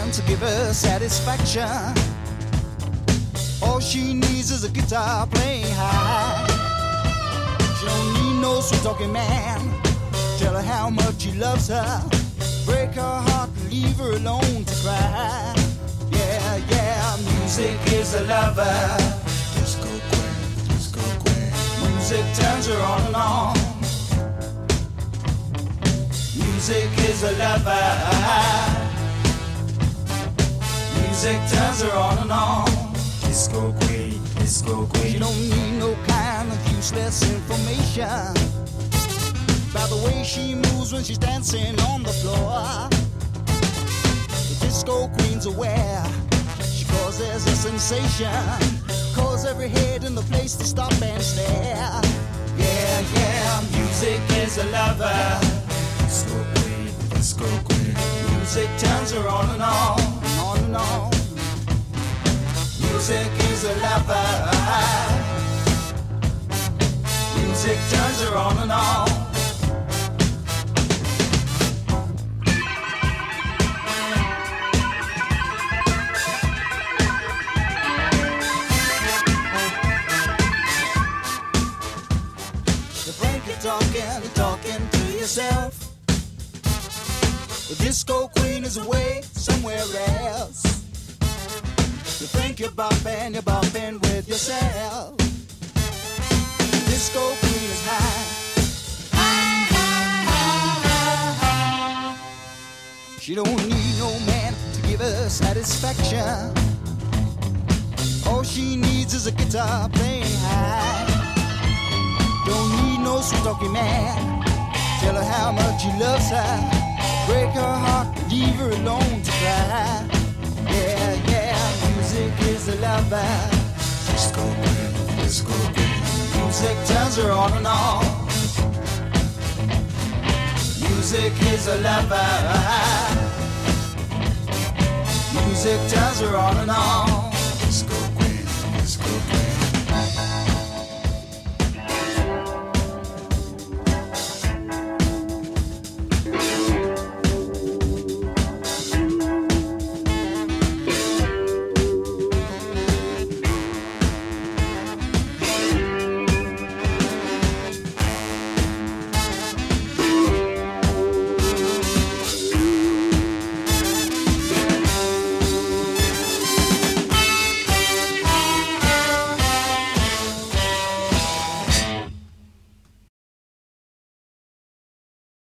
man to give her satisfaction. All she needs is a guitar playing high. She don't need no sweet talking man. Tell her how much he loves her. Break her heart, leave her alone to cry. Yeah, yeah, music is a lover. Disco queen, disco queen. Music turns her on and on. Music is a lover. Music turns her on and on. Disco queen, disco queen. She don't need no kind of useless information by the way she moves when she's dancing on the floor. The disco queen's aware. She causes a sensation, cause every head in the place to stop and stare. Yeah, yeah, music is a lover. Disco queen, disco queen. Music turns her on and on, on and on. Music is a lover. Music turns her on and on. Talking to yourself. The disco queen is away somewhere else. You think you're bopping with yourself. The disco queen is high. She don't need no man to give her satisfaction. All she needs is a guitar playing high. Don't need no sweet talking man. Tell her how much he loves her. Break her heart, leave her alone to cry. Yeah, yeah, music is a lover. Disco queen, disco queen. Music turns her on and on. Music is a lover. Music turns her on and on. Disco